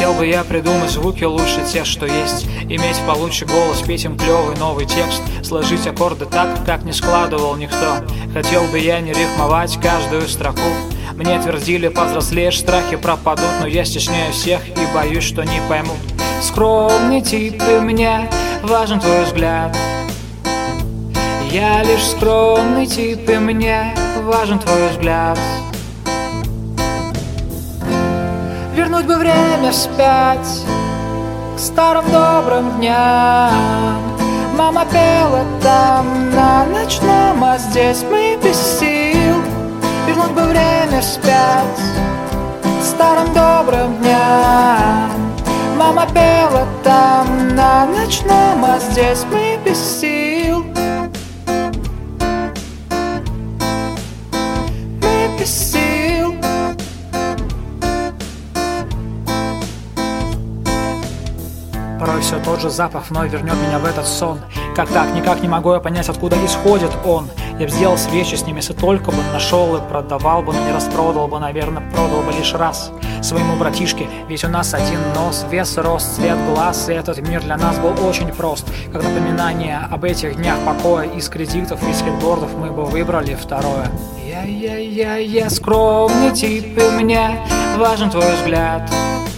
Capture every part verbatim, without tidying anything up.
Хотел бы я придумать звуки лучше тех, что есть, иметь получше голос, петь им клевый новый текст, сложить аккорды так, как не складывал никто. Хотел бы я не рифмовать каждую строку. Мне твердили, повзрослеешь, страхи пропадут, но я стесняю всех и боюсь, что не поймут. Скромный тип, и мне важен твой взгляд. Я лишь скромный тип, и мне важен твой взгляд. Вернуть бы время вспять к старым добрым дням. Мама пела там на ночном, а здесь мы без сил. Вернуть бы время вспять к старым добрым дням. Мама пела там на ночном, а здесь мы без сил. Мы без сил. Порой все тот же запах вновь вернет меня в этот сон. Как так, никак не могу я понять, откуда исходит он. Я б сделал свечи с ним, если только бы нашел и продавал бы, но не распродал бы, наверное, продал бы лишь раз своему братишке. Ведь у нас один нос, вес, рост, цвет глаз, и этот мир для нас был очень прост. Как напоминание об этих днях покоя, из кредитов и скейтбордов мы бы выбрали второе. Я-я-я-я скромный тип, и мне важен твой взгляд.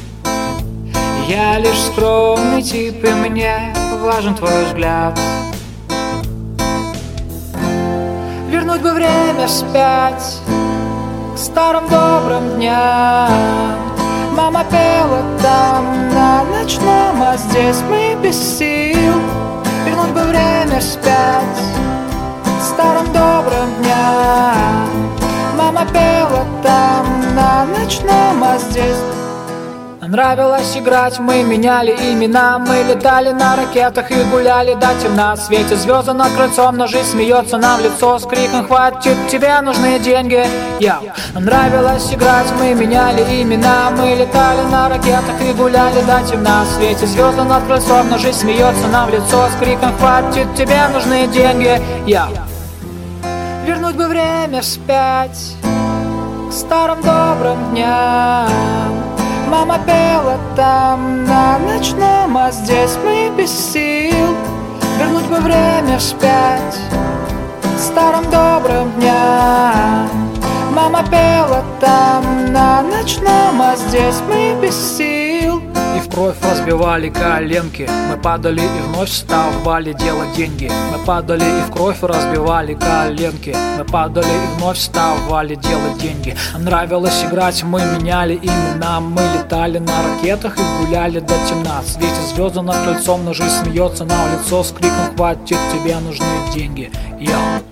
Я лишь скромный тип, и мне важен твой взгляд. Вернуть бы время вспять к старым добрым дням. Мама пела там на ночном, а здесь мы без сил. Вернуть бы время вспять к старым добрым дням. Мама пела там на ночном, а здесь... Нравилось играть, мы меняли имена. Мы летали на ракетах и гуляли до темна. Светит звезды над крыльцом, но жизнь смеется нам в лицо с криком: хватит, тебе нужны деньги. Я. Нравилось играть, мы меняли имена. Мы летали на ракетах и гуляли до темна. Светит звезды над крыльцом, но жизнь смеется нам в лицо с криком: хватит, тебе нужны деньги. Я. Вернуть бы время вспять к старым добрым дням. Мама пела там на ночном, а здесь мы без сил. Вернуть бы время вспять к старым добрым дням. Мама пела там на ночном, а здесь мы без сил. И в кровь разбивали коленки, мы падали и вновь вставали делать деньги. Мы падали и в кровь разбивали коленки, мы падали и вновь вставали делать деньги. Нравилось играть, мы меняли имена. Мы летали на ракетах и гуляли до темна. Светит звезды над крыльцом, но жизнь смеется нам в лицо с криком: хватит, тебе нужны деньги. Я.